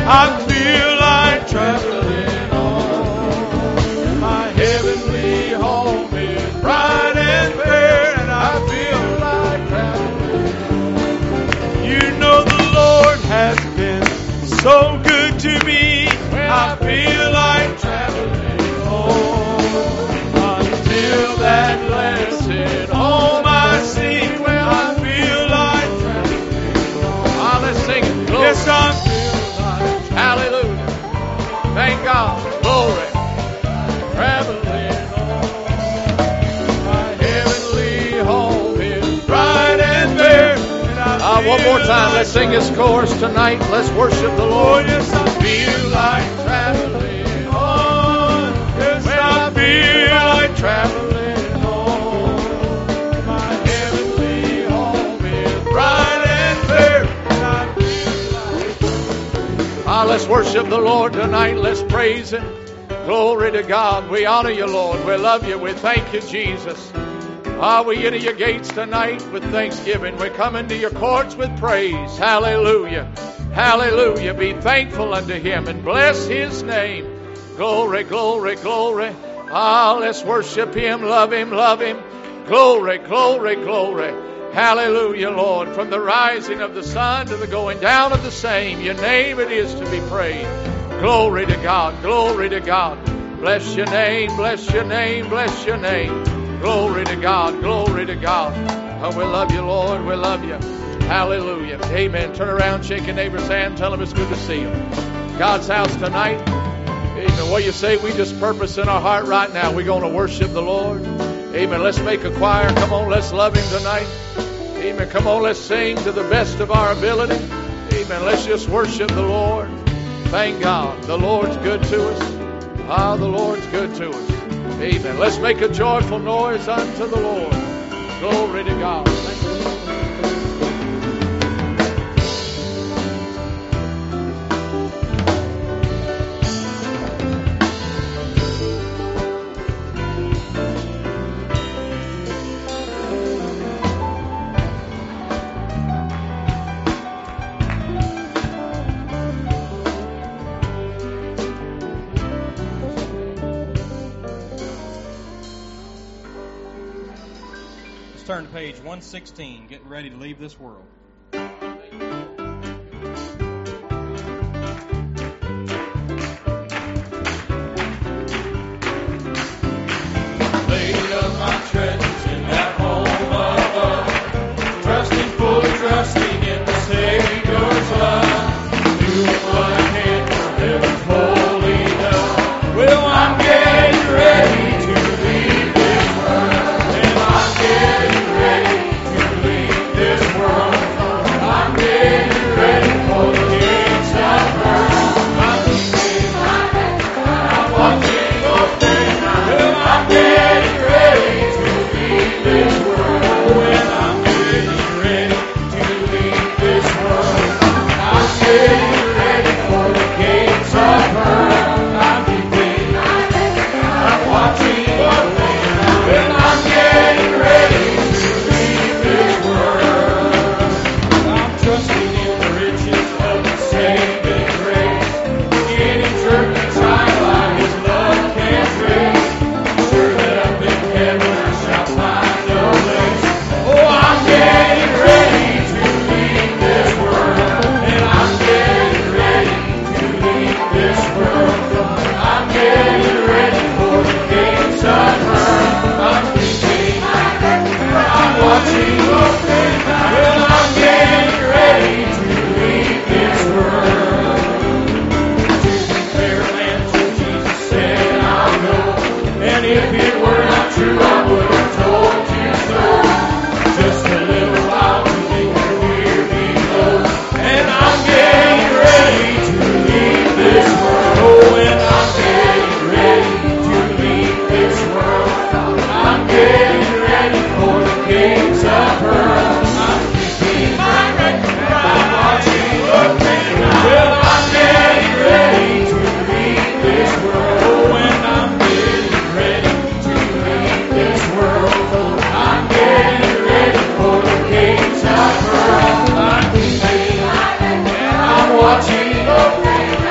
I feel like traveling on. My heavenly home is bright and fair, and I feel like traveling. You know the Lord has been so good to me. I feel like traveling home until that blessed home I see. Well, I feel like traveling home. Let's sing it. Glory. Yes, I feel like. Hallelujah. Thank God. Glory. Traveling on. My heavenly home is bright and fair. One more time. Let's sing this chorus tonight. Let's worship the Lord. Oh, yes, I feel like traveling on. Yes, I feel like traveling on. My heavenly home is bright and fair. And I feel like let's worship the Lord tonight. Let's praise Him. Glory to God. We honor you, Lord. We love you. We thank you, Jesus. We enter your gates tonight with thanksgiving. We come into your courts with praise. Hallelujah. Hallelujah. Be thankful unto Him and bless His name. Glory, glory, glory. Let's worship Him, love Him, love Him. Glory, glory, glory. Hallelujah, Lord. From the rising of the sun to the going down of the same, your name it is to be praised. Glory to God, glory to God. Bless your name, bless your name, bless your name. Glory to God. Glory to God. Oh, we love you, Lord. We love you. Hallelujah. Amen. Turn around, shake your neighbor's hand. Tell him it's good to see him. God's house tonight. Amen. What you say? We just purpose in our heart right now. We're going to worship the Lord. Amen. Let's make a choir. Come on. Let's love Him tonight. Amen. Come on. Let's sing to the best of our ability. Amen. Let's just worship the Lord. Thank God. The Lord's good to us. The Lord's good to us. Amen. Let's make a joyful noise unto the Lord. Glory to God. Thank you. Turn to page 116, getting ready to leave this world. Laid up my treasures in that home above, trusting, fully trusting in the Savior's love, doing what I can for heaven's holy love. Well, I'm getting ready to leave this world, and I'm getting ready to leave this world. I'm getting ready for the gates of earth. I'm keeping my head, I'm watching your face. Well, I'm getting ready to leave this world. When I'm getting ready to leave this world, I'm getting ready for the gates of earth. I'm keeping my head, I'm watching your face. When I'm getting ready to leave this world, I'm trusting in the riches of the saving grace, getting jerky time by His love can't trace. Sure that up in heaven I shall find a place. Oh, I'm getting ready to leave this world, and I'm getting ready to leave this world. I'm getting ready for the gates of earth. I'm keeping my head, I'm watching your face. Well, I'm getting ready to leave this world. To declare land till Jesus said I'll go. And if it were not true, I would have told you so. Just a little while to linger here below. And I'm getting ready to leave this world. Oh, and I'm getting ready to leave this world. I'm getting ready for the gates of earth. I'm keeping my record, I'm watching your face. Well, I'm getting ready to leave this world. Oh, and I'm getting ready to leave this world. I'm getting ready for the gates of earth. I'm keeping my record, I'm watching your face.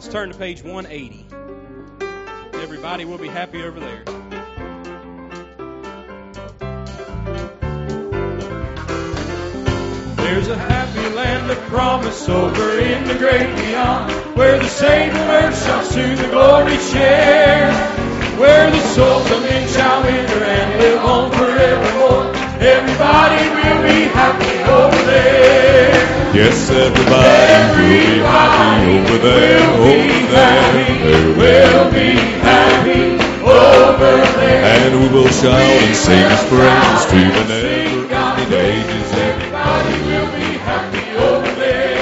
turn to page 180. Everybody will be happy over there. There's a happy land of promise over in the great beyond, where the saved of earth shall soon the glory share, where the souls of men shall enter and live on forevermore. Everybody will be happy over there. Yes, everybody will be happy over there, over there. We'll be happy over there. And we will shout and sing His praises to the never-ending ages. Everybody will be happy over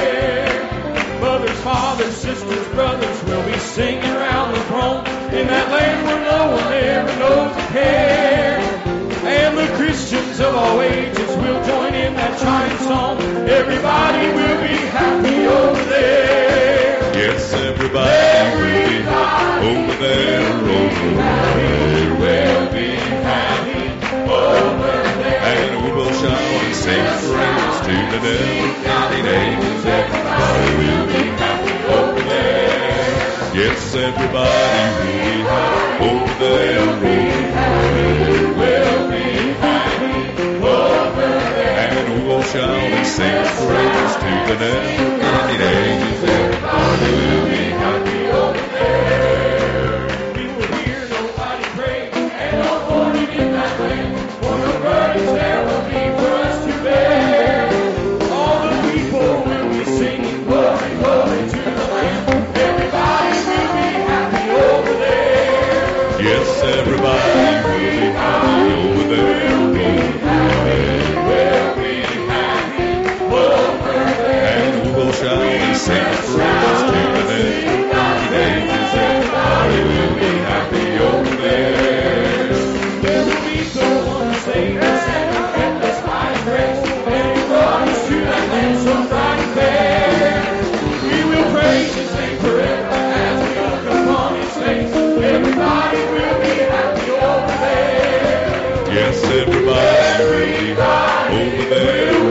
there. Mothers, fathers, sisters, brothers will be singing around the throne in that land where no one ever knows a care. And the Christians of all ages will join in that triumph song. Everybody will be happy over there. Yes, everybody will be happy over there, over there. We'll be happy over there. And we will shout and sing praise to the never-ending ages. Everybody will be happy over there. Yes, everybody will be happy over there, over there. We'll be happy over there. And we will shout and sing praise to the never-ending ages. Everybody will be happy over there. We will hear nobody pray and no mourning in that land, for no burdens there will be for us to bear. All the people will be singing glory, glory to the Lamb. Everybody will be happy over there. Yes, everybody will be happy over there, over there. We'll be happy over there. And we will shout and sing praise to the never-ending ages. Everybody will be happy over there. There will be the one who saved us and who kept us by His grace, and He brought us to that land so bright and fair. We will praise His name forever as we look upon His face. Everybody will be happy over there. Yes, everybody will be happy over there, over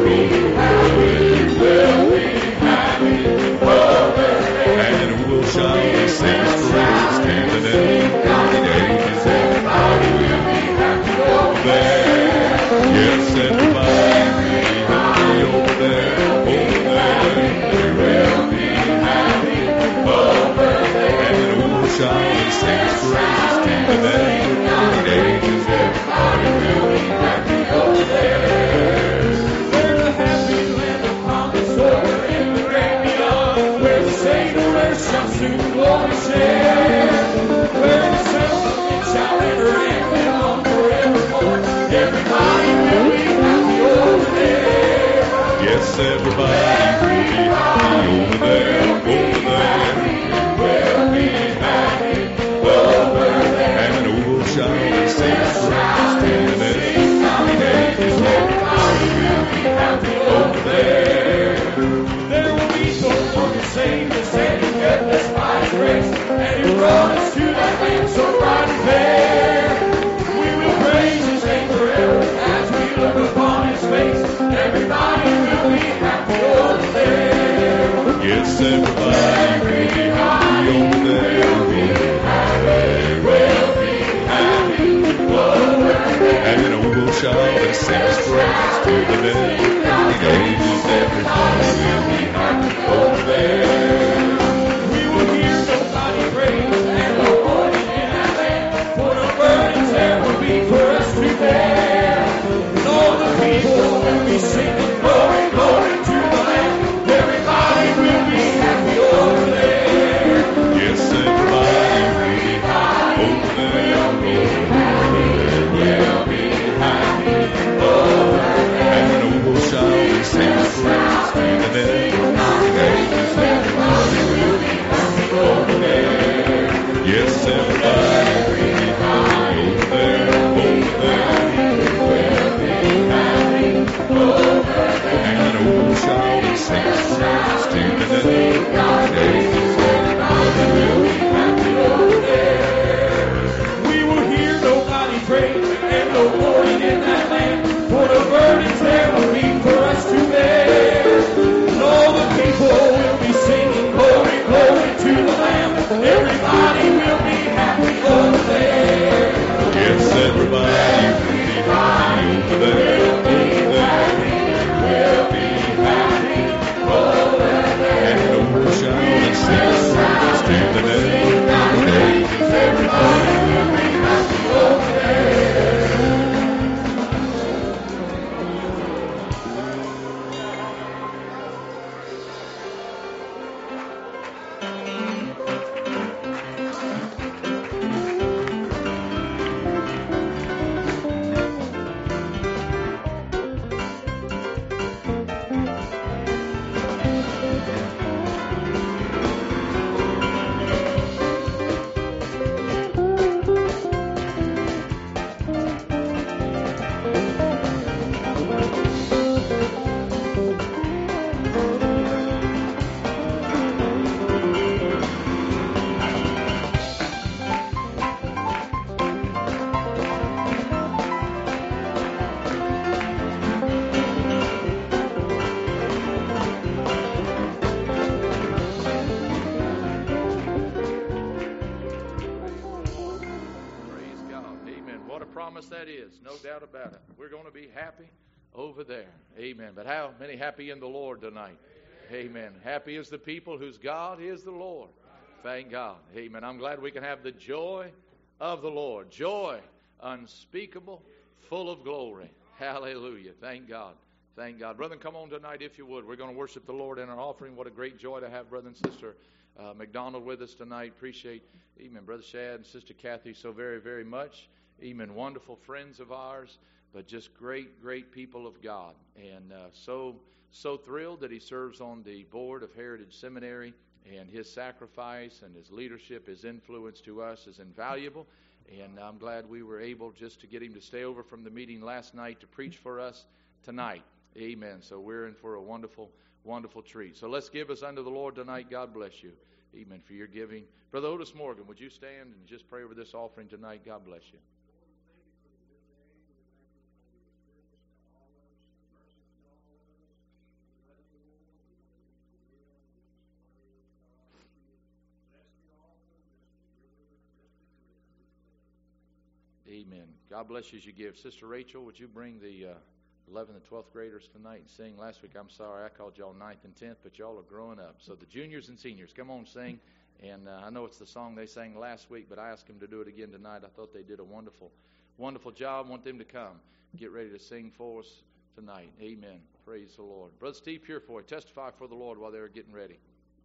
there. We'll be happy over there. And we will shout and sing praise to the never-ending ages. Everybody will be happy over There. Yes, everybody will be happy over there, over there. We'll be happy over there. And we will shout and sing praise to the never-ending ages. Everybody will be happy over there. There's a happy land of promise over in the great beyond, where the saved of earth shall soon glory share, where the sons of men shall enter and live on forevermore. Everybody will be happy over there. Yes, everybody will be happy over there, over there. We'll be happy over there. And we will shout and sing praise to the never-ending ages. Everybody will be happy over there. There will be the one who saved us and He kept us by His grace, and He brought us to that land so bright and fair. We will praise His name forever as we look upon His face. Everybody will be happy over there. Yes, everybody will be happy over there, over there. We'll be happy over there. And we will shout and sing praise to the never-ending ages. Everybody will be happy over there. We will hear nobody praise and no mourning in that land, for no burdens there will be for us to bear. And all the people will be singing glory, glory to the Lamb. Everybody will be happy over there. Yes, everybody will be happy over there, over there. We'll be happy over there. And we will shout and sing praise to the never-ending ages. Everybody will be happy over there. Yes, everybody will be happy over there, over there. We'll be happy over there. And we will shout and sing praise to the never-ending ages. Everybody will be happy over there. We will hear nobody praise and no mourning in that land, for the burdens there will be for us to bear. And all the people will be singing glory, glory to the Lamb. that is. No doubt about it. We're going to be happy over there. Amen. But how many happy in the Lord tonight? Amen. Happy is the people whose God is the Lord. Thank God. Amen. I'm glad we can have the joy of the Lord. Joy unspeakable, full of glory. Hallelujah. Thank God. Thank God. Brethren, come on tonight if you would. We're going to worship the Lord in our offering. What a great joy to have Brother and Sister McDonald with us tonight. Appreciate, amen, Brother Shad and Sister Kathy so very, very much. Amen. Wonderful friends of ours, but just great, great people of God. And so thrilled that he serves on the board of Heritage Seminary, and his sacrifice and his leadership, his influence to us is invaluable. And I'm glad we were able just to get him to stay over from the meeting last night to preach for us tonight. Amen. So we're in for a wonderful, wonderful treat. So let's give us unto the Lord tonight. God bless you. Amen. For your giving. Brother Otis Morgan, would you stand and just pray over this offering tonight? God bless you. Amen. God bless you as you give. Sister Rachel, would you bring the 11th and 12th graders tonight and sing? Last week, I'm sorry, I called y'all 9th and 10th, but y'all are growing up. So the juniors and seniors, come on, sing. And I know it's the song they sang last week, but I asked them to do it again tonight. I thought they did a wonderful, wonderful job. I want them to come. Get ready to sing for us tonight. Amen. Praise the Lord. Brother Steve Purefoy, testify for the Lord while they're getting ready.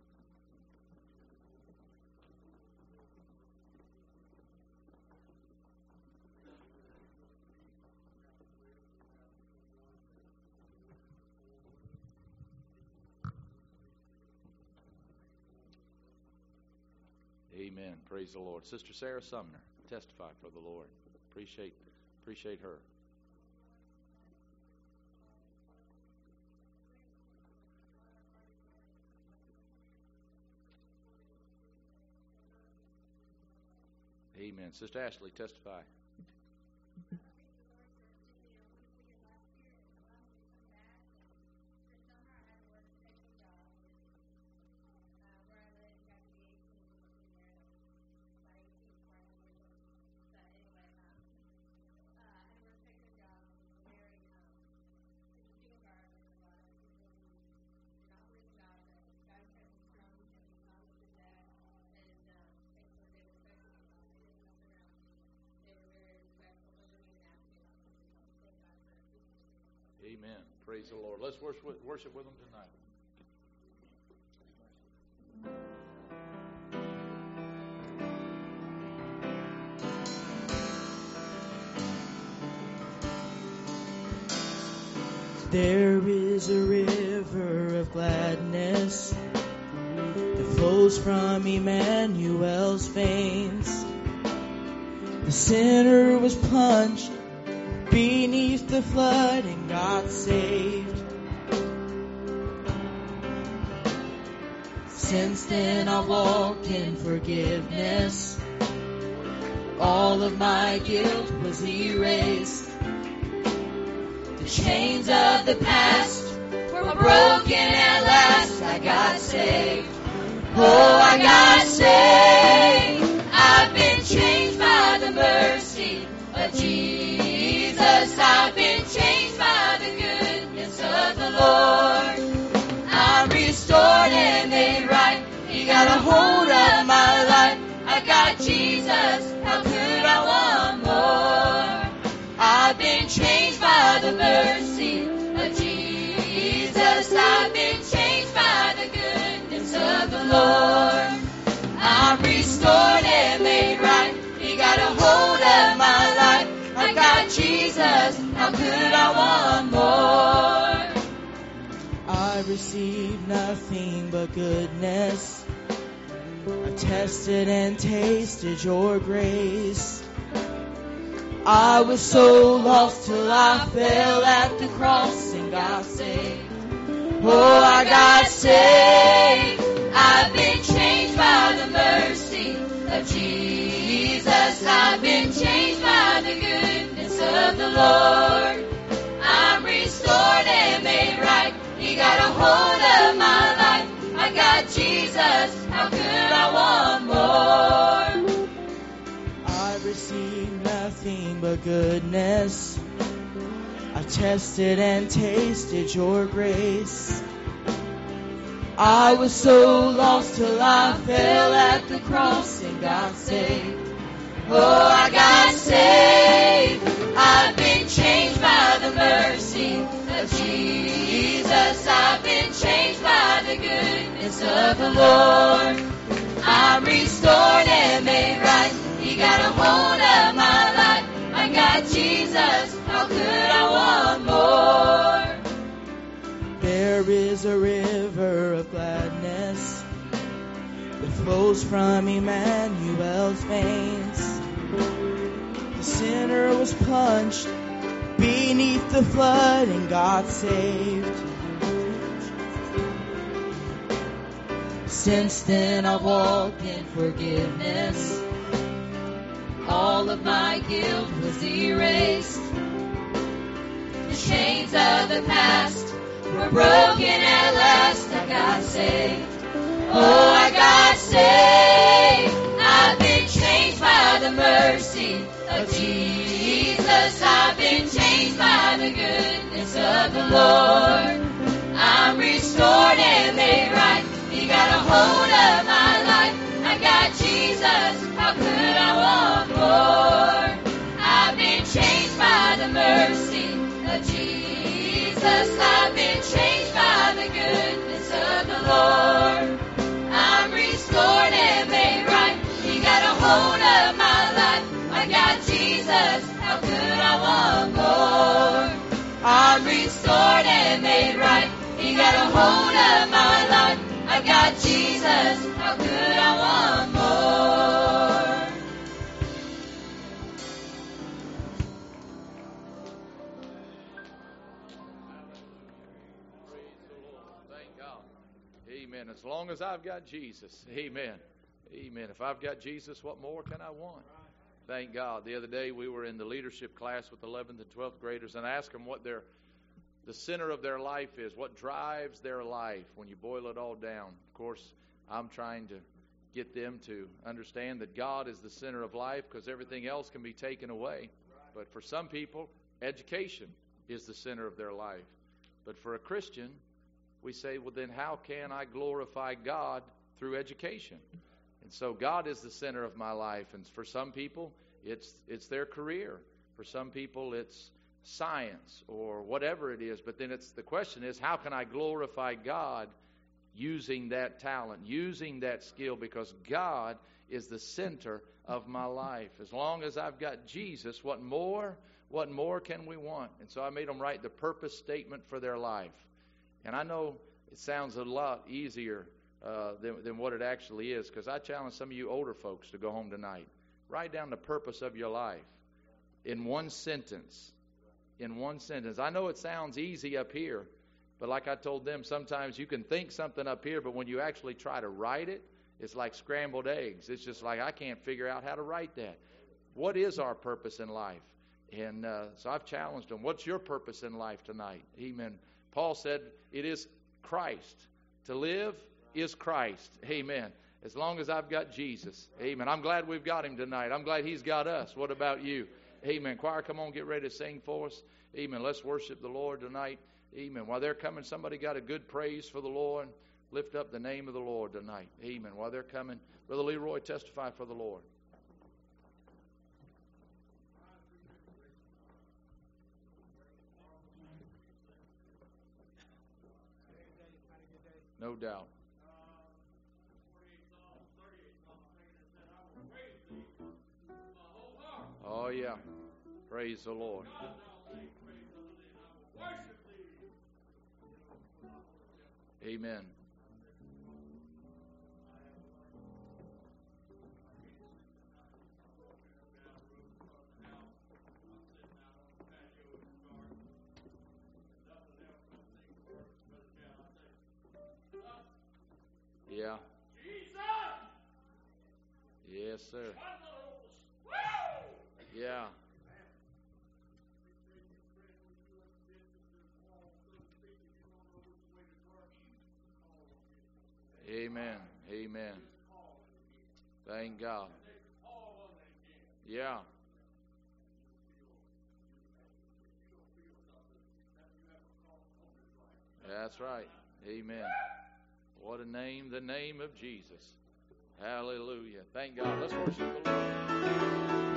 Amen. Praise the Lord. Sister Sarah Sumner, testify for the Lord. Appreciate her. Amen. Sister Ashley, testify. Amen. Praise the Lord. Let's worship with them tonight. There is a river of gladness that flows from Emmanuel's veins. The sinner was plunged beneath the flood and got saved. Since then I've walked in forgiveness. All of my guilt was erased. The chains of the past were broken at last. I got saved. Oh, I got saved. I've been changed by the mercy of Jesus. I've been changed by the goodness of the Lord. I'm restored and made right. He got a hold of my life. I got Jesus. How could I want more? I've been changed by the mercy of Jesus. I've been changed by the goodness of the Lord. I'm restored and made right. He got a hold of my life. I got Jesus. How could I want more? I received nothing but goodness. I tested and tasted your grace. I was so lost till I fell at the cross and got saved. Oh, I got saved. I've been changed by the mercy of Jesus. I've been changed by the goodness of the Lord. I'm restored and made right. He got a hold of my life. I got Jesus. How could I want more? I received nothing but goodness. I tested and tasted your grace. I was so lost till I fell at the cross and got saved. Oh, I got saved. I've been changed by the mercy of Jesus. I've been changed by the goodness of the Lord. I'm restored and made right. He got a hold of my life. I got Jesus. How could I want more? There is a river of gladness that flows from Emmanuel's veins. The sinner was plunged beneath the flood and got saved. Since then I've walked in forgiveness. All of my guilt was erased. The chains of the past were broken at last. I got saved. Oh, I got saved. I've been changed by the mercy of Jesus. I've been changed by the goodness of the Lord. I'm restored and made right. He got a hold of my life. I got Jesus. How could I want more? I've been changed by the mercy of Jesus. I've been changed by the goodness of the Lord. I'm restored and made right. He got a hold of my life. I got Jesus. How could I want more? I'm restored and made right. He got a hold of my life. I got Jesus. How could I want more? Praise the Lord. Thank God. Amen. As long as I've got Jesus. Amen. Amen. If I've got Jesus, what more can I want? Thank God. The other day we were in the leadership class with 11th and 12th graders and asked them what the center of their life is, what drives their life when you boil it all down. Of course, I'm trying to get them to understand that God is the center of life because everything else can be taken away. But for some people, education is the center of their life. But for a Christian, we say, well, then how can I glorify God through education? And so God is the center of my life. And for some people, it's their career. For some people, it's science or whatever it is. But then the question is, how can I glorify God using that talent, using that skill? Because God is the center of my life. As long as I've got Jesus, what more can we want? And so I made them write the purpose statement for their life. And I know it sounds a lot easier than what it actually is, because I challenge some of you older folks to go home tonight. Write down the purpose of your life in one sentence. In one sentence. I know it sounds easy up here, but like I told them, sometimes you can think something up here, but when you actually try to write it, it's like scrambled eggs. It's just like, I can't figure out how to write that. What is our purpose in life? And so I've challenged them. What's your purpose in life tonight? Amen. Paul said, it is Christ. To live is Christ. Amen. As long as I've got Jesus. Amen. I'm glad we've got him tonight. I'm glad he's got us. What about you? Amen. Choir, come on, get ready to sing for us. Amen. Let's worship the Lord tonight. Amen. While they're coming, somebody got a good praise for the Lord. Lift up the name of the Lord tonight. Amen. While they're coming, Brother Leroy, testify for the Lord. No doubt. Oh, yeah. Praise the Lord. Amen. Yeah. Yes, sir. Yeah. Amen. Amen. Thank God. Yeah. That's right. Amen. What a name, the name of Jesus. Hallelujah. Thank God. Let's worship the Lord.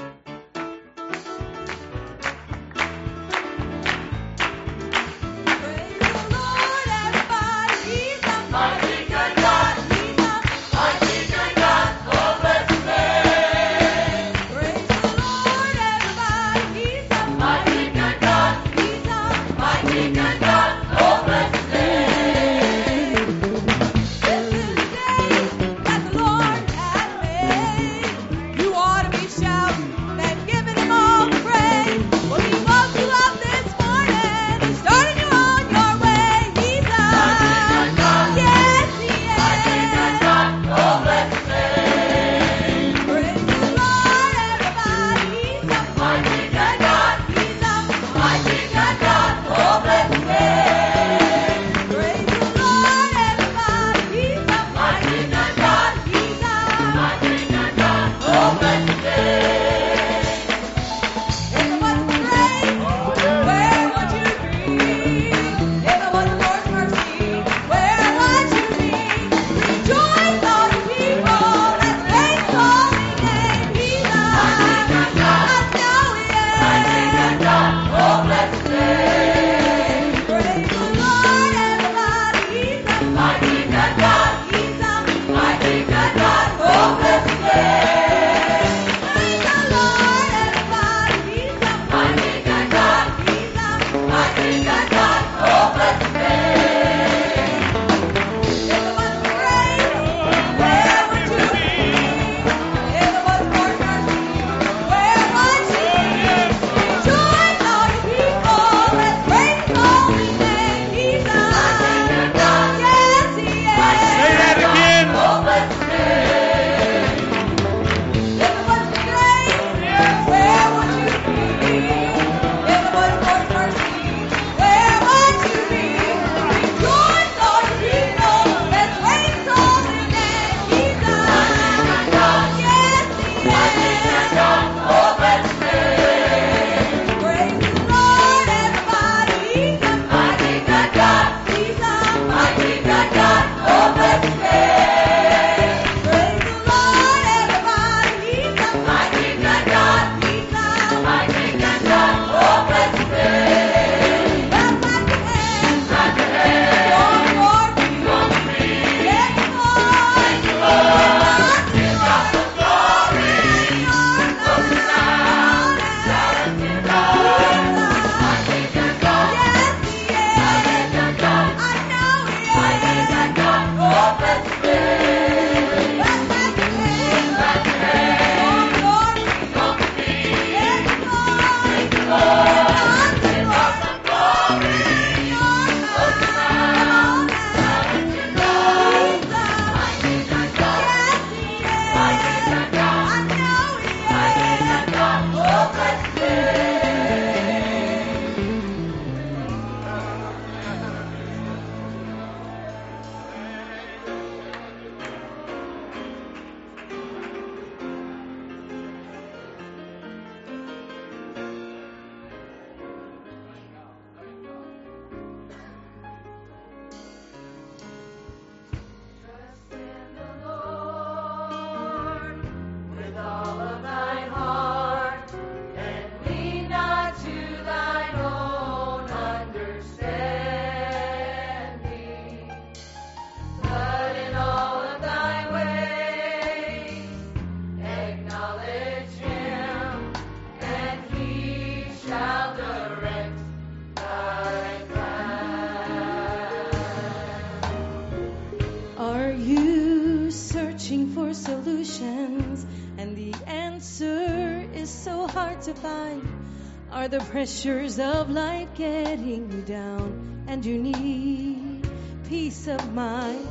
Are the pressures of life getting you down and you need peace of mind?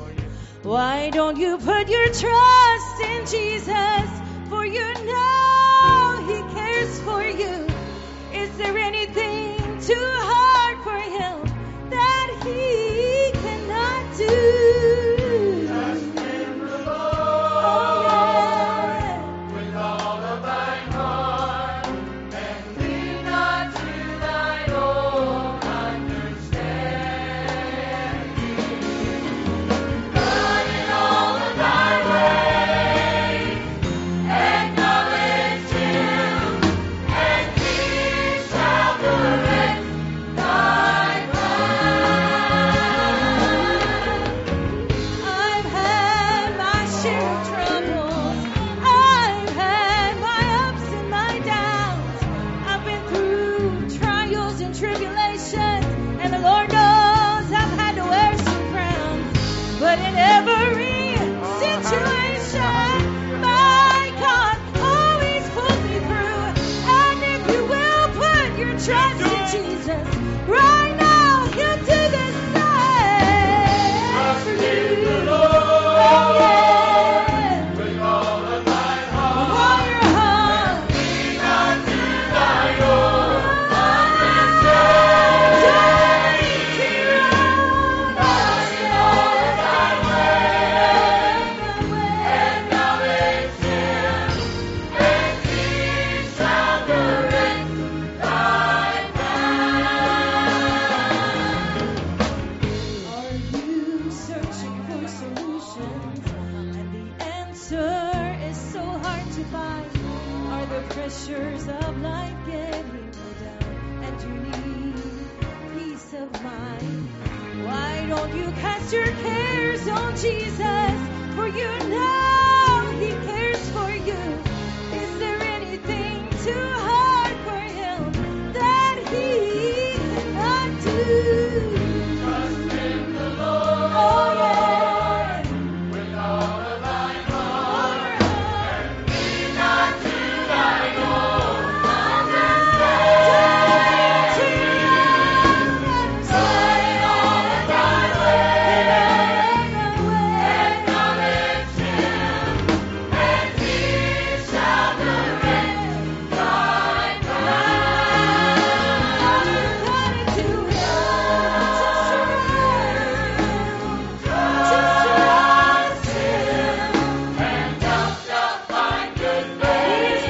Why don't you put your trust in Jesus, for you know He cares for you. Is there anything too hard for Him that He cannot do? Don't you cast your cares on Jesus, for you know He cares for you. Is there anything too hard for Him that He cannot do? Trust in the Lord. Oh, yeah. With all of thine heart, and lean not to thine own understanding. But in all of thy ways, acknowledge Him, and He shall direct thy path. Trust Him, and thou shalt find goodness.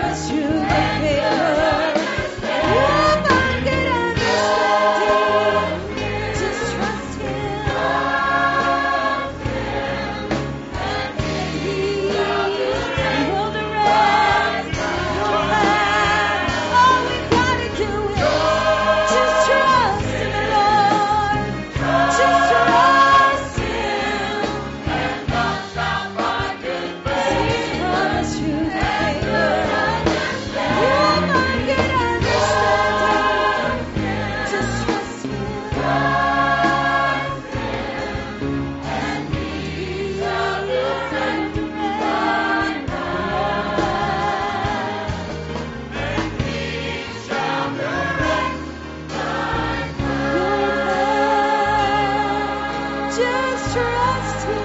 Just trust Him.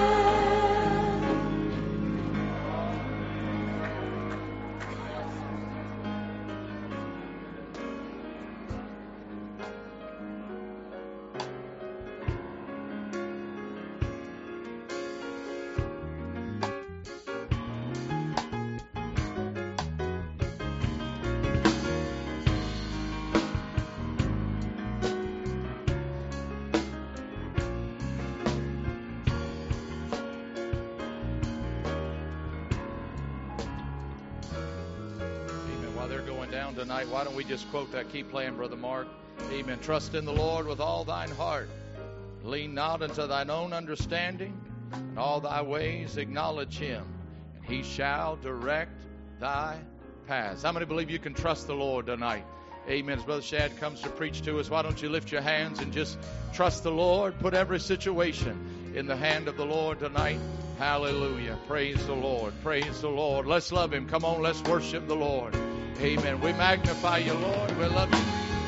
Amen. While they're going down tonight, why don't we just quote that? Keep playing, Brother Mark. Amen. Trust in the Lord with all thine heart. Lean not unto thine own understanding. In all thy ways acknowledge Him, and He shall direct thy paths. How many believe you can trust the Lord tonight? Amen. As Brother Shad comes to preach to us, why don't you lift your hands and just trust the Lord? Put every situation in the hand of the Lord tonight. Hallelujah. Praise the Lord. Praise the Lord. Let's love Him. Come on, let's worship the Lord. Amen. We magnify you, Lord. We love you.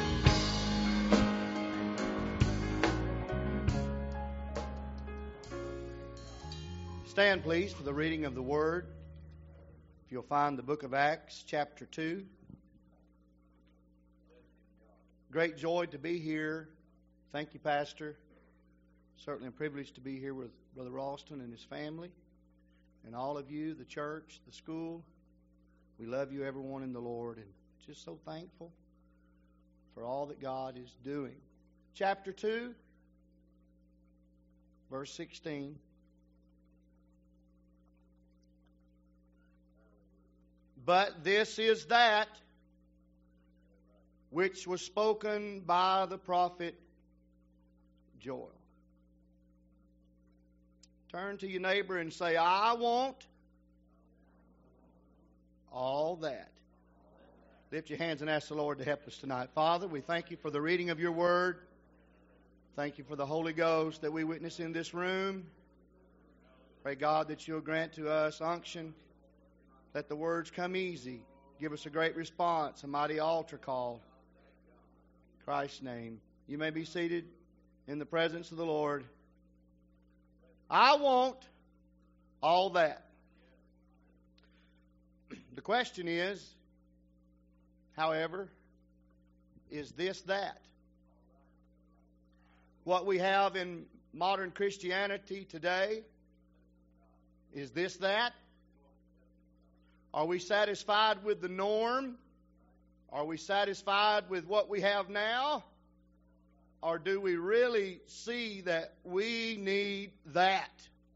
Stand, please, for the reading of the Word. If you'll find the book of Acts, chapter 2. Great joy to be here. Thank you, Pastor. Certainly a privilege to be here with Brother Ralston and his family, and all of you, the church, the school. We love you, everyone in the Lord, and just so thankful for all that God is doing. Chapter 2, verse 16. But this is that which was spoken by the prophet Joel. Turn to your neighbor and say, I want all that. Lift your hands and ask the Lord to help us tonight. Father, we thank you for the reading of your word. Thank you for the Holy Ghost that we witness in this room. Pray, God, that you'll grant to us unction. Let the words come easy. Give us a great response, a mighty altar call. In Christ's name. You may be seated in the presence of the Lord. I want all that. The question is, however, is this that? What we have in modern Christianity today, is this that? Are we satisfied with the norm? Are we satisfied with what we have now? Or do we really see that we need that?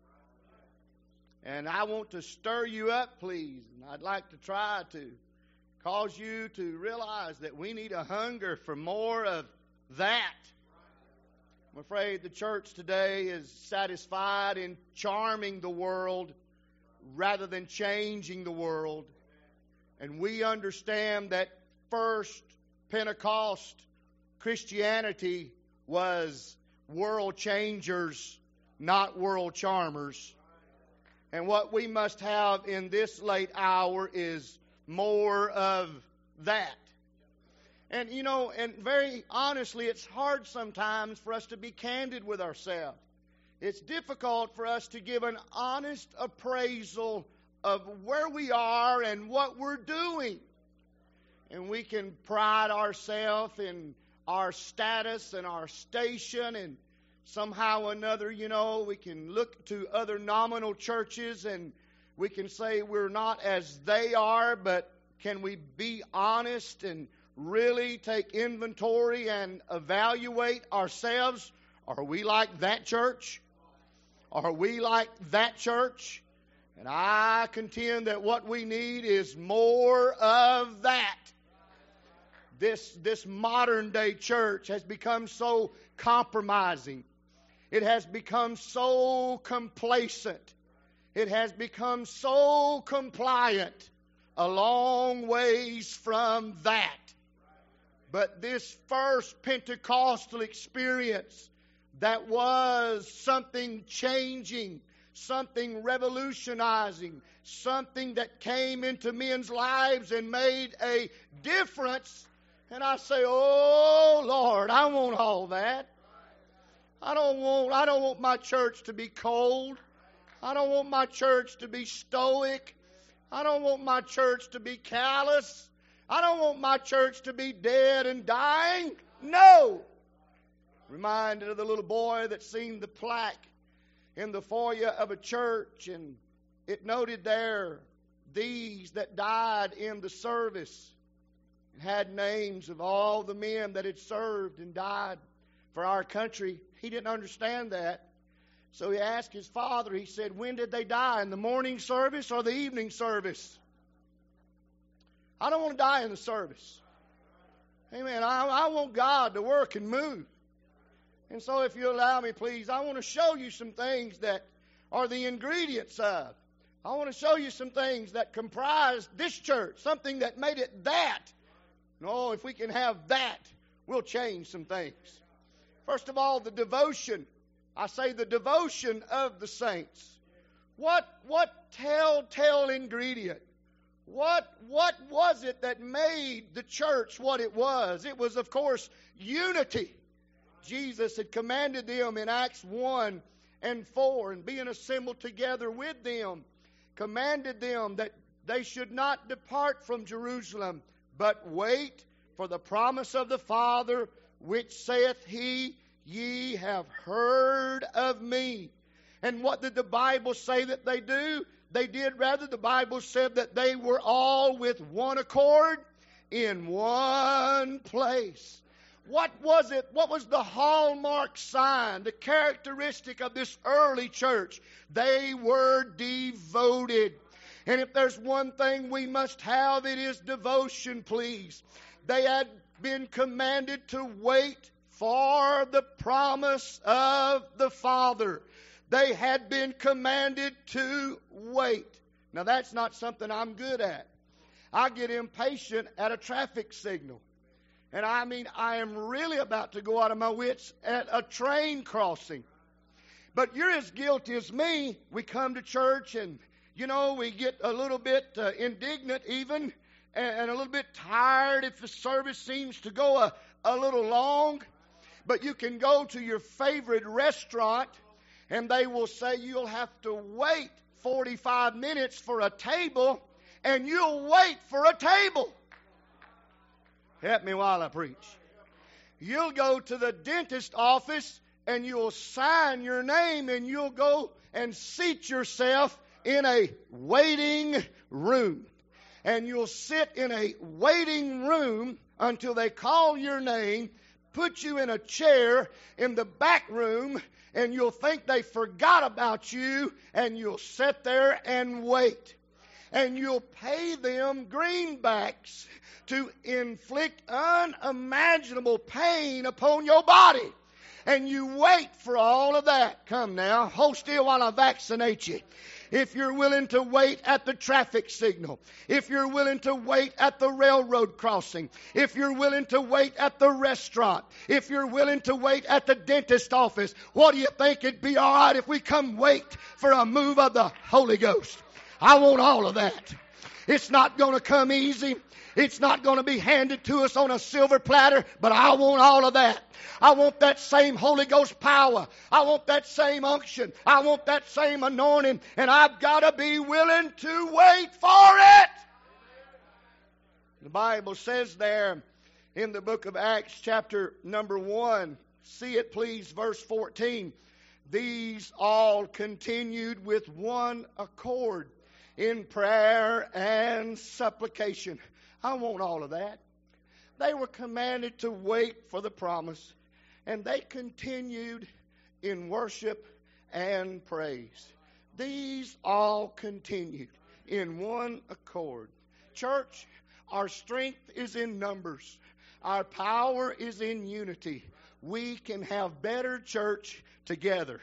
And I want to stir you up, please. And I'd like to try to cause you to realize that we need a hunger for more of that. I'm afraid the church today is satisfied in charming the world rather than changing the world. And we understand that first Pentecost Christianity was world changers, not world charmers. And what we must have in this late hour is more of that. And and very honestly, it's hard sometimes for us to be candid with ourselves. It's difficult for us to give an honest appraisal of where we are and what we're doing. And we can pride ourselves in our status and our station, and somehow or another, we can look to other nominal churches and we can say we're not as they are, but can we be honest and really take inventory and evaluate ourselves? Are we like that church? Are we like that church? And I contend that what we need is more of that. This modern day church has become so compromising. It has become so complacent. It has become so compliant. A long ways from that. But this first Pentecostal experience that was something changing, something revolutionizing, something that came into men's lives and made a difference. And I say, oh Lord, I want all that. I don't want my church to be cold. I don't want my church to be stoic. I don't want my church to be callous. I don't want my church to be dead and dying. No. Reminded of the little boy that seen the plaque in the foyer of a church, and it noted there, these that died in the service. It had names of all the men that had served and died for our country. He didn't understand that. So he asked his father, he said, when did they die? In the morning service or the evening service? I don't want to die in the service. Amen. I want God to work and move. And so if you allow me, please, I want to show you some things that are the ingredients of. I want to show you some things that comprise this church, something that made it that. No, if we can have that, we'll change some things. First of all, the devotion. I say the devotion of the saints. What telltale ingredient? What was it that made the church what it was? It was, of course, unity. Jesus had commanded them in Acts 1 and 4, and being assembled together with them, commanded them that they should not depart from Jerusalem, but wait for the promise of the Father, which saith he, ye have heard of me. And what did the Bible say that they do? They did rather. The Bible said that they were all with one accord in one place. What was it? What was the hallmark sign, the characteristic of this early church? They were devoted. And if there's one thing we must have, it is devotion, please. They had been commanded to wait for the promise of the Father. They had been commanded to wait. Now that's not something I'm good at. I get impatient at a traffic signal. And I am really about to go out of my wits at a train crossing. But you're as guilty as me. We come to church and, we get a little bit indignant even, and a little bit tired if the service seems to go a little long. But you can go to your favorite restaurant and they will say you'll have to wait 45 minutes for a table, and you'll wait for a table. Help me while I preach. You'll go to the dentist office and you'll sign your name and you'll go and seat yourself in a waiting room. And you'll sit in a waiting room until they call your name, put you in a chair in the back room, and you'll think they forgot about you, and you'll sit there and wait. And you'll pay them greenbacks to inflict unimaginable pain upon your body. and you wait for all of that. Come now, hold still while I vaccinate you. If you're willing to wait at the traffic signal, if you're willing to wait at the railroad crossing, if you're willing to wait at the restaurant, if you're willing to wait at the dentist office, what do you think it'd be all right if we come wait for a move of the Holy Ghost? I want all of that. It's not going to come easy. It's not going to be handed to us on a silver platter, but I want all of that. I want that same Holy Ghost power. I want that same unction. I want that same anointing. And I've got to be willing to wait for it. The Bible says there in the book of Acts chapter number 1, see it please, verse 14. These all continued with one accord in prayer and supplication. I want all of that. They were commanded to wait for the promise, and they continued in worship and praise. These all continued in one accord. Church, our strength is in numbers. Our power is in unity. We can have better church together.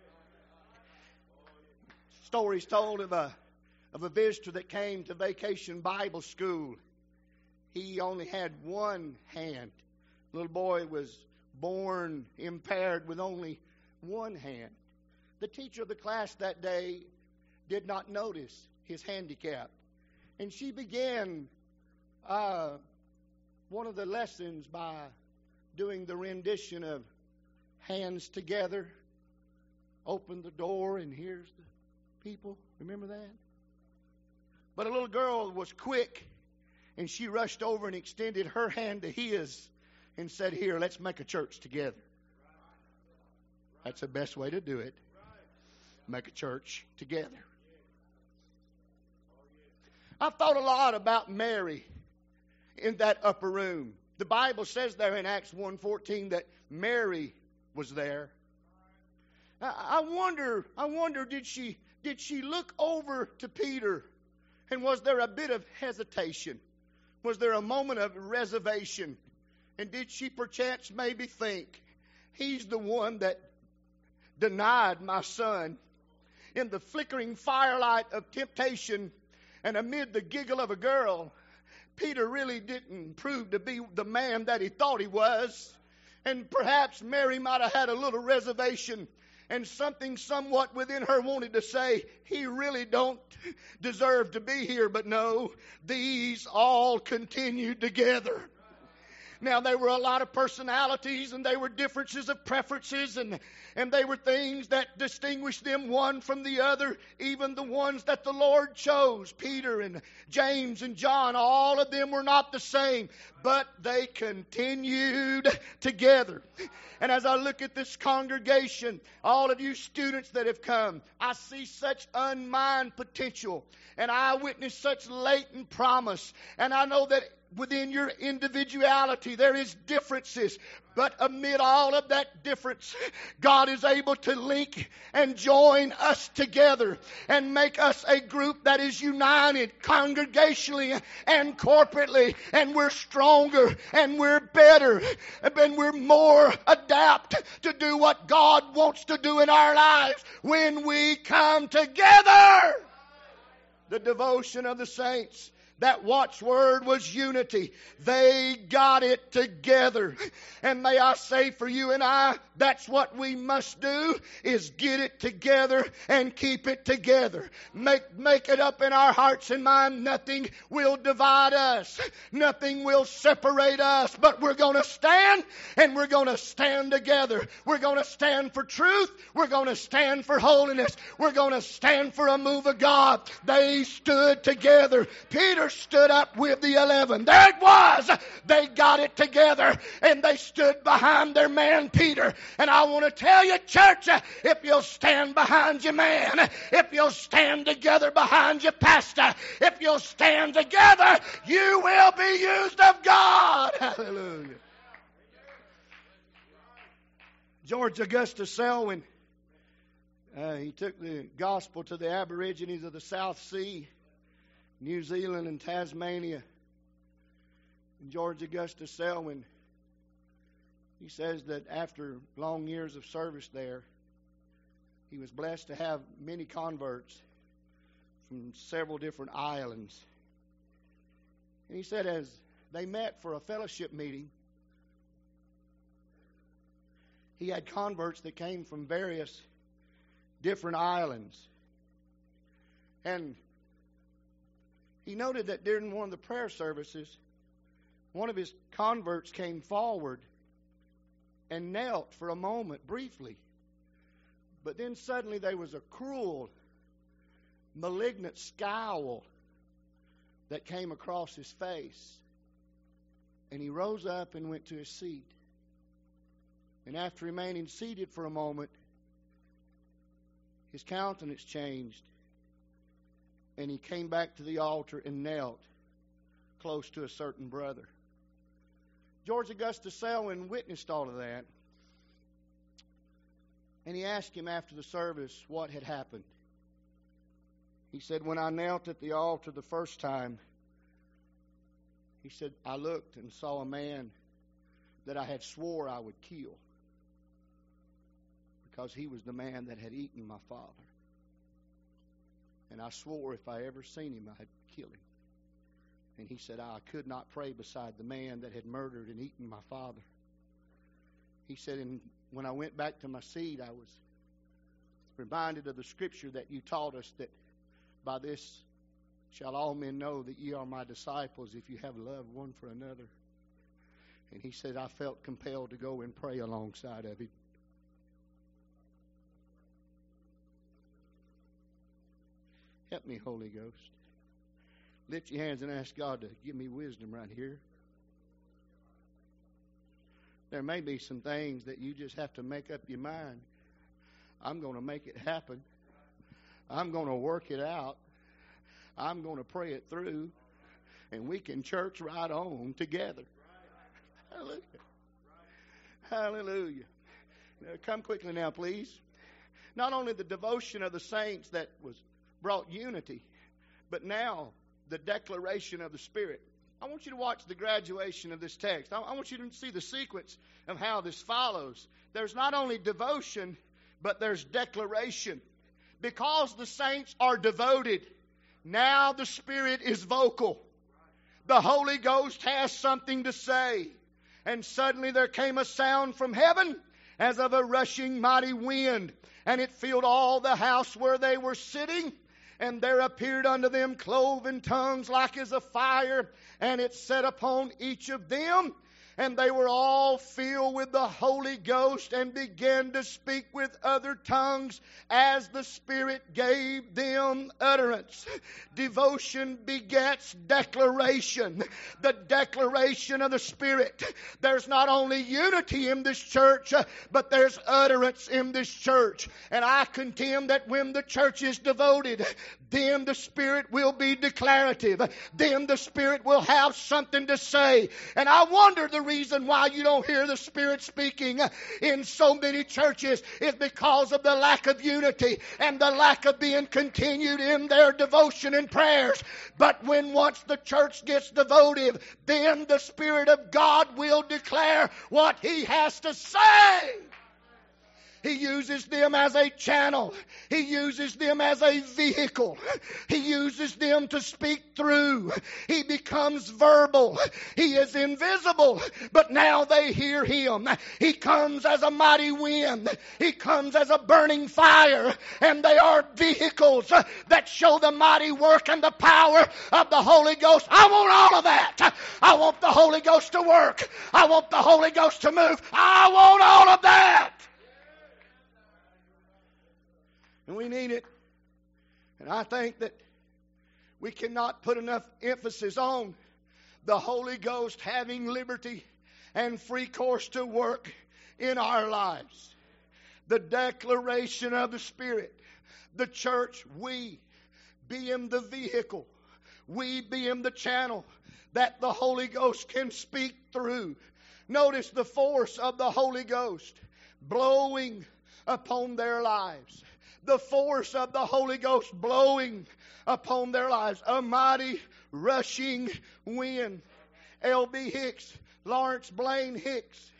Stories told of a visitor that came to Vacation Bible School. He only had one hand. The little boy was born impaired with only one hand. The teacher of the class that day did not notice his handicap. And she began one of the lessons by doing the rendition of Hands Together. Open the door and here's the people. Remember that? But a little girl was quick, and she rushed over and extended her hand to his and said, "Here, let's make a church together." That's the best way to do it. Make a church together. I've thought a lot about Mary in that upper room. The Bible says there in Acts 1:14 that Mary was there. I wonder, did she look over to Peter? And was there a bit of hesitation? Was there a moment of reservation? And did she perchance maybe think, he's the one that denied my son? In the flickering firelight of temptation and amid the giggle of a girl, Peter really didn't prove to be the man that he thought he was. And perhaps Mary might have had a little reservation, and something somewhat within her wanted to say, he really don't deserve to be here. But no, these all continued together. Now, there were a lot of personalities, and there were differences of preferences, and they were things that distinguished them one from the other, even the ones that the Lord chose. Peter and James and John, all of them were not the same, but they continued together. And as I look at this congregation, all of you students that have come, I see such unmined potential, and I witness such latent promise, and I know that within your individuality there is differences, but amid all of that difference, God is able to link and join us together and make us a group that is united congregationally and corporately, and we're stronger and we're better and we're more adapt to do what God wants to do in our lives when we come together. The devotion of the saints, that watchword was unity. They got it together. And may I say for you and I, that's what we must do, is get it together and keep it together. Make it up in our hearts and mind. Nothing will divide us. Nothing will separate us. But we're going to stand, and we're going to stand together. We're going to stand for truth. We're going to stand for holiness. We're going to stand for a move of God. They stood together. Peter stood up with the 11. There it was. They got it together, and they stood behind their man Peter. And I want to tell you, church, if you'll stand behind your man, if you'll stand together behind your pastor, if you'll stand together, you will be used of God. Hallelujah. George Augustus Selwyn, he took the gospel to the Aborigines of the South Sea, New Zealand and Tasmania. And George Augustus Selwyn, He says that after long years of service there, he was blessed to have many converts from several different islands. And he said as they met for a fellowship meeting, he had converts that came from various different islands. And he noted that during one of the prayer services, one of his converts came forward and knelt for a moment briefly. But then suddenly there was a cruel, malignant scowl that came across his face. And he rose up and went to his seat. And after remaining seated for a moment, his countenance changed. And he came back to the altar and knelt close to a certain brother. George Augustus Selwyn witnessed all of that. And he asked him after the service what had happened. He said, when I knelt at the altar the first time, he said, I looked and saw a man that I had swore I would kill because he was the man that had eaten my father. And I swore if I ever seen him, I'd kill him. And he said, I could not pray beside the man that had murdered and eaten my father. He said, and when I went back to my seat, I was reminded of the scripture that you taught us, that by this shall all men know that ye are my disciples, if you have love one for another. And he said, I felt compelled to go and pray alongside of him. Help me, Holy Ghost. Lift your hands and ask God to give me wisdom right here. There may be some things that you just have to make up your mind. I'm going to make it happen. I'm going to work it out. I'm going to pray it through. And we can church right on together. Hallelujah. Hallelujah. Now, come quickly now, please. Not only the devotion of the saints that was brought unity, but now the declaration of the Spirit. I want you to watch the graduation of this text. I want you to see the sequence of how this follows. There's not only devotion, but there's declaration. Because the saints are devoted, now the Spirit is vocal. The Holy Ghost has something to say. And suddenly there came a sound from heaven as of a rushing mighty wind, and it filled all the house where they were sitting. And there appeared unto them cloven tongues like as a fire, and it set upon each of them. And they were all filled with the Holy Ghost and began to speak with other tongues as the Spirit gave them utterance. Devotion begets declaration. The declaration of the Spirit. There's not only unity in this church, but there's utterance in this church. And I contend that when the church is devoted, then the Spirit will be declarative. Then the Spirit will have something to say. And I wonder the reason why you don't hear the Spirit speaking in so many churches is because of the lack of unity and the lack of being continued in their devotion and prayers. But when once the church gets devoted, then the Spirit of God will declare what He has to say. He uses them as a channel. He uses them as a vehicle. He uses them to speak through. He becomes verbal. He is invisible, but now they hear Him. He comes as a mighty wind. He comes as a burning fire. And they are vehicles that show the mighty work and the power of the Holy Ghost. I want all of that. I want the Holy Ghost to work. I want the Holy Ghost to move. I want all of that. And we need it. And I think that we cannot put enough emphasis on the Holy Ghost having liberty and free course to work in our lives. The declaration of the Spirit. The church, we being the vehicle. We being the channel that the Holy Ghost can speak through. Notice the force of the Holy Ghost blowing upon their lives. The force of the Holy Ghost blowing upon their lives. A mighty rushing wind. L.B. Hicks, Lawrence Blaine Hicks,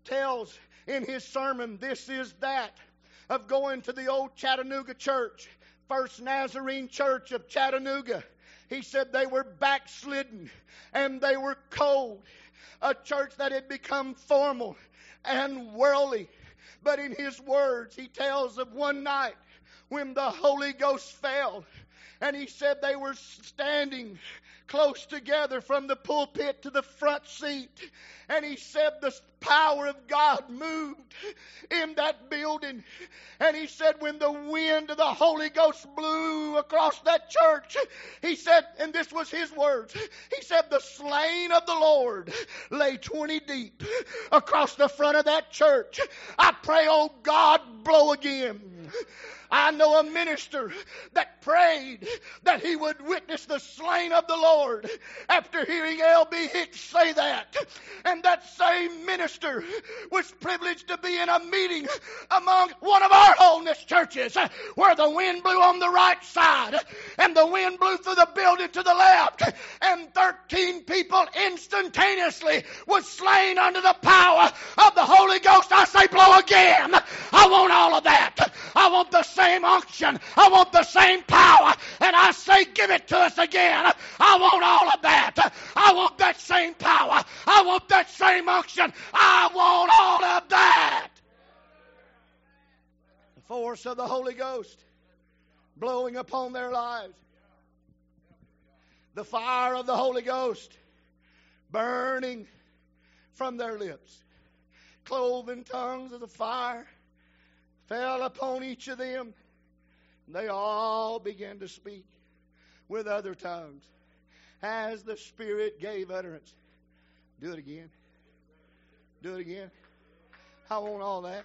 tells in his sermon, This Is That, of going to the old Chattanooga church, First Nazarene Church of Chattanooga. He said they were backslidden and they were cold. A church that had become formal and worldly. But in his words, he tells of one night when the Holy Ghost fell. And he said they were standing close together from the pulpit to the front seat. And he said the power of God moved in that building. And he said when the wind of the Holy Ghost blew across that church, he said, and this was his words, he said the slain of the Lord lay 20 deep across the front of that church. I pray, oh God, blow again. I know a minister that prayed that he would witness the slain of the Lord after hearing L.B. Hicks say that. And that same minister was privileged to be in a meeting among one of our holiness churches where the wind blew on the right side and the wind blew through the building to the left, and 13 people instantaneously was slain under the power of the Holy Ghost. I say blow again. I want all of that. I want the same unction. I want the same power. And I say give it to us again. I want all of that. I want that same power. I want that same unction. I want all of that. The force of the Holy Ghost blowing upon their lives. The fire of the Holy Ghost burning from their lips. Cloven tongues of the fire fell upon each of them. They all began to speak with other tongues as the Spirit gave utterance. Do it again. Do it again. I want all that.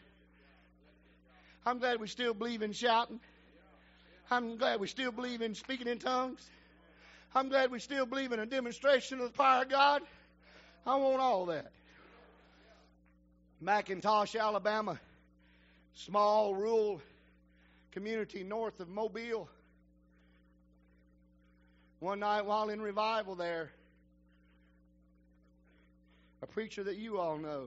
I'm glad we still believe in shouting. I'm glad we still believe in speaking in tongues. I'm glad we still believe in a demonstration of the power of God. I want all that. McIntosh, Alabama, small rural community north of Mobile. One night while in revival there, a preacher that you all know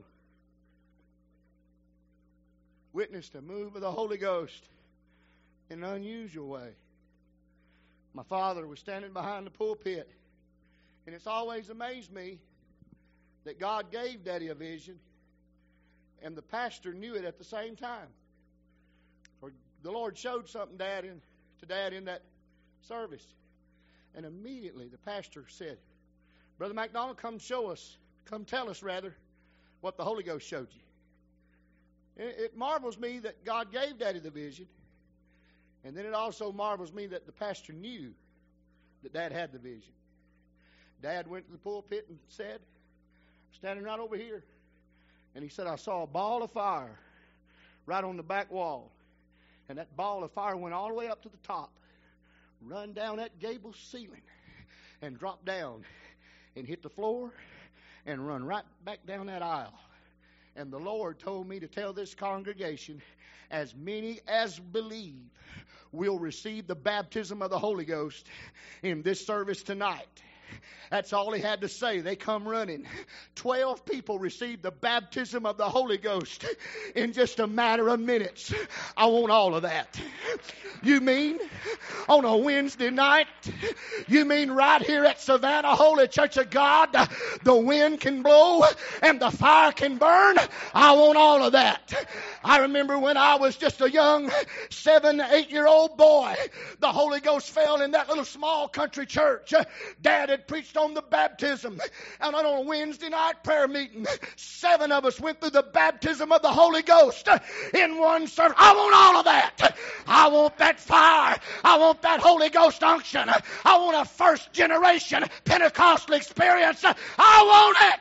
witnessed a move of the Holy Ghost in an unusual way. My father was standing behind the pulpit, and it's always amazed me that God gave Daddy a vision and the pastor knew it at the same time. For the Lord showed something to Dad in that service. And immediately the pastor said, Brother McDonald, come tell us what the Holy Ghost showed you. It marvels me that God gave Daddy the vision. And then it also marvels me that the pastor knew that Dad had the vision. Dad went to the pulpit and said, standing right over here, and he said, I saw a ball of fire right on the back wall. And that ball of fire went all the way up to the top, run down that gable ceiling, and dropped down and hit the floor and run right back down that aisle. And the Lord told me to tell this congregation, as many as believe will receive the baptism of the Holy Ghost in this service tonight. That's all he had to say. They come running. 12 people received the baptism of the Holy Ghost in just a matter of minutes. I want all of that. You mean on a Wednesday night? You mean right here at Savannah Holy Church of God, the wind can blow and the fire can burn? I want all of that. I remember when I was just a young 7-8-year-old boy, the Holy Ghost fell in that little small country church. Dad had preached on the baptism, and on a Wednesday night prayer meeting, 7 of us went through the baptism of the Holy Ghost in one service. I want all of that. I want that fire. I want that Holy Ghost unction. I want a first generation Pentecostal experience. I want it.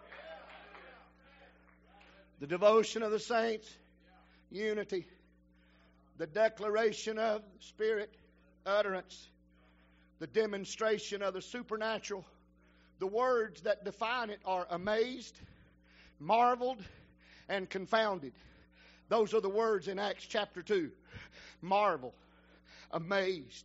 The devotion of the saints, unity, the declaration of the Spirit, utterance, the demonstration of the supernatural. The words that define it are amazed, marveled, and confounded. Those are the words in Acts chapter 2. Marvel, amazed,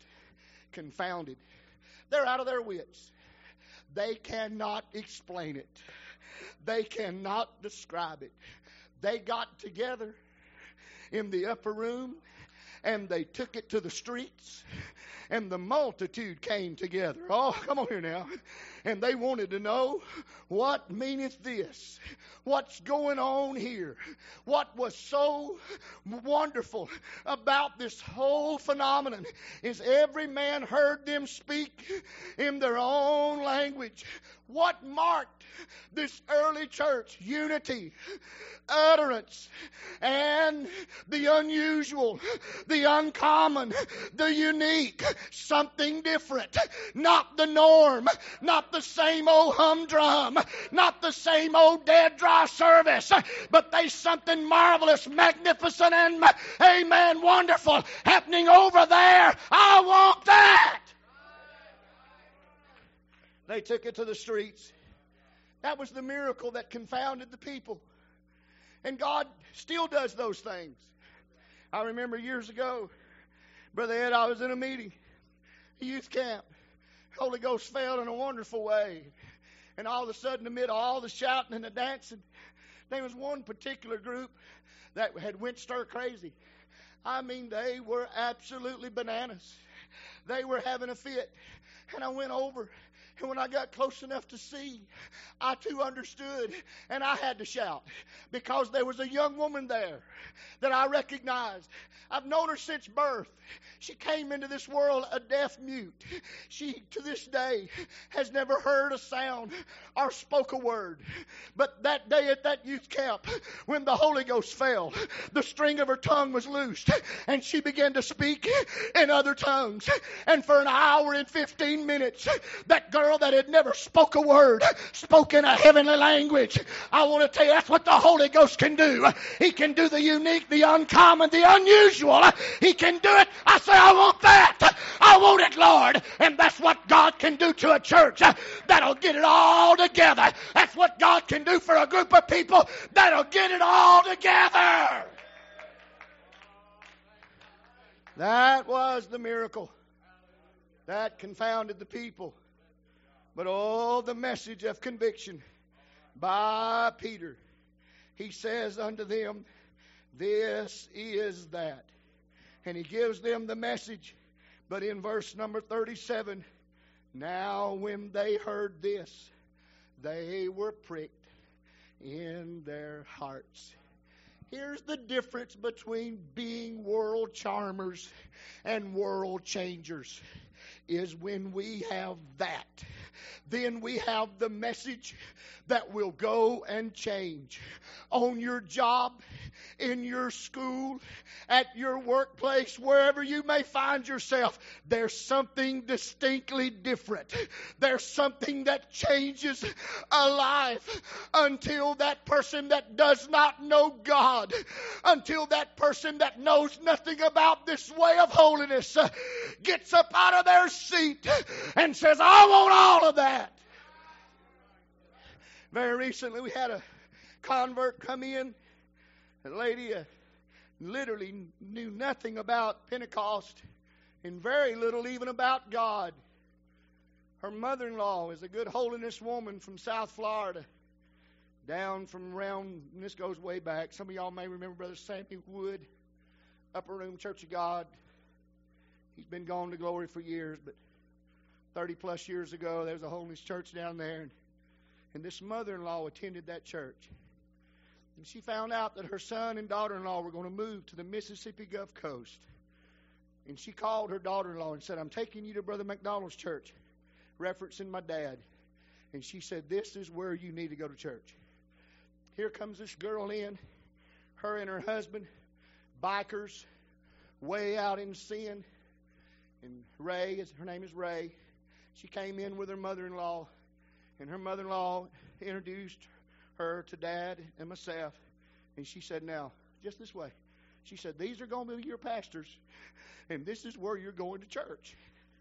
confounded. They're out of their wits. They cannot explain it. They cannot describe it. They got together in the upper room and they took it to the streets, and the multitude came together. Oh, come on here now. And they wanted to know, what meaneth this? What's going on here? What was so wonderful about this whole phenomenon is every man heard them speak in their own language. What marked this early church? Unity, utterance, and the unusual, the uncommon, the unique, something different. Not the norm, not the same old humdrum, not the same old dead dry service, but there's something marvelous, magnificent, and amen, wonderful happening over there. I want that. They took it to the streets. That was the miracle that confounded the people. And God still does those things. I remember years ago, Brother Ed, I was in a meeting, a youth camp. Holy Ghost fell in a wonderful way. And all of a sudden, amid all the shouting and the dancing, there was one particular group that had went stir crazy. I mean, they were absolutely bananas. They were having a fit. And I went over, and when I got close enough to see, I too understood, and I had to shout, because there was a young woman there that I recognized. I've known her since birth. She came into this world a deaf mute. She, to this day, has never heard a sound or spoke a word. But that day at that youth camp, when the Holy Ghost fell, the string of her tongue was loosed, and she began to speak in other tongues. And for an hour and 15 minutes, that girl that had never spoke a word spoke in a heavenly language. I want to tell you, that's what the Holy Ghost can do. He can do the unique, the uncommon, the unusual. He can do it. I say, I want that. I want it, Lord. And that's what God can do to a church that'll get it all together. That's what God can do for a group of people that'll get it all together. That was the miracle that confounded the people. But oh, the message of conviction by Peter. He says unto them, this is that. And he gives them the message. But in verse number 37, now when they heard this, they were pricked in their hearts. Here's the difference between being world charmers and world changers, is when we have that, then we have the message that will go and change. On your job, in your school, at your workplace, wherever you may find yourself, there's something distinctly different. There's something that changes a life until that person that does not know God, until that person that knows nothing about this way of holiness gets up out of their seat and says, I want all of that. Very recently we had a convert come in. A lady literally knew nothing about Pentecost and very little even about God. Her mother-in-law is a good holiness woman from South Florida, down from around, and this goes way back. Some of y'all may remember Brother Samuel Wood, Upper Room Church of God. He's been gone to glory for years, but 30 plus years ago there was a holiness church down there, and this mother-in-law attended that church. And she found out that her son and daughter-in-law were going to move to the Mississippi Gulf Coast. And she called her daughter-in-law and said, I'm taking you to Brother McDonald's church, referencing my dad. And she said, this is where you need to go to church. Here comes this girl in, her and her husband, bikers, way out in sin. And Ray, her name is Ray, she came in with her mother-in-law. And her mother-in-law introduced her to Dad and myself. And she said, now, just this way. She said, these are going to be your pastors, and this is where you're going to church.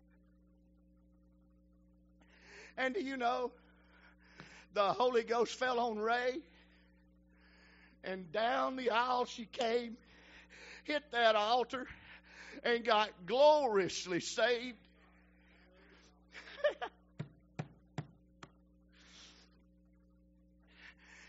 And do you know, the Holy Ghost fell on Ray, and down the aisle she came, hit that altar, and got gloriously saved.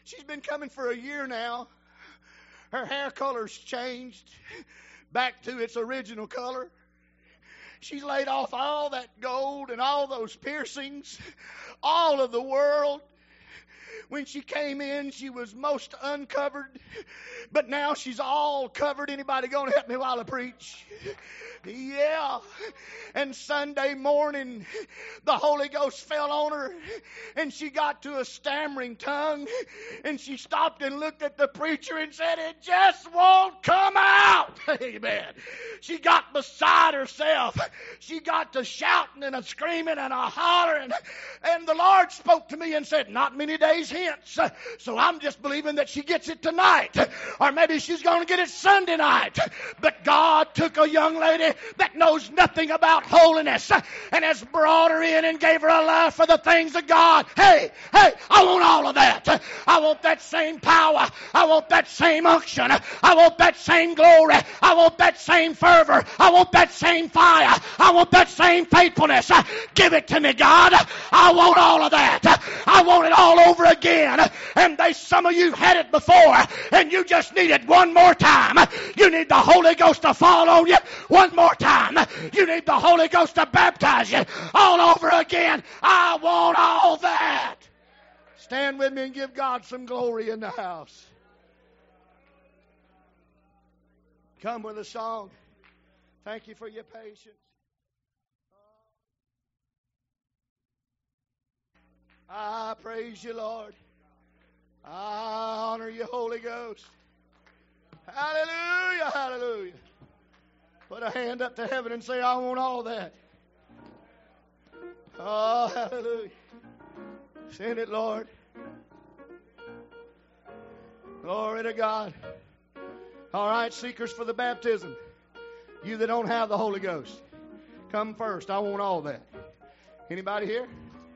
She's been coming for a year now. Her hair color's changed back to its original color. She's laid off all that gold and all those piercings, all of the world. When she came in, she was most uncovered, but now she's all covered. Anybody going to help me while I preach? Yeah. And Sunday morning, the Holy Ghost fell on her, and she got to a stammering tongue, and she stopped and looked at the preacher and said, "It just won't come out." Amen. She got beside herself. She got to shouting and a screaming and a hollering, and the Lord spoke to me and said, "Not many days hence." So I'm just believing that she gets it tonight, or maybe she's going to get it Sunday night. But God took a young lady that knows nothing about holiness and has brought her in and gave her a love for the things of God. Hey, I want all of that. I want that same power. I want that same unction. I want that same glory. I want that same fervor. I want that same fire. I want that same faithfulness. Give it to me, God. I want all of that. I want it all over again. And some of you had it before, and you just need it one more time. You need the Holy Ghost to fall on you one more time. You need the Holy Ghost to baptize you all over again. I want all that. Stand with me and give God some glory in the house. Come with a song. Thank you for your patience. I praise you, Lord. I honor you, Holy Ghost. Hallelujah, hallelujah. Put a hand up to heaven and say, "I want all that." Oh, hallelujah. Send it, Lord. Glory to God. All right, seekers for the baptism. You that don't have the Holy Ghost, come first. I want all that. Anybody here?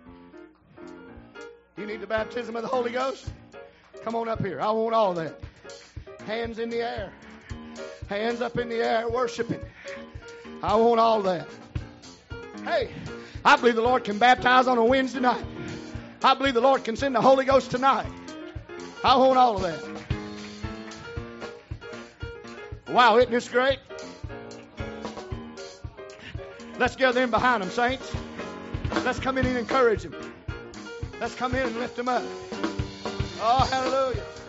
You need the baptism of the Holy Ghost? Come on up here. I want all that. Hands in the air. Hands up in the air, worshiping. I want all that. Hey, I believe the Lord can baptize on a Wednesday night. I believe the Lord can send the Holy Ghost tonight. I want all of that. Wow, isn't this great? Let's gather in behind them, saints. Let's come in and encourage them. Let's come in and lift them up. Oh, hallelujah.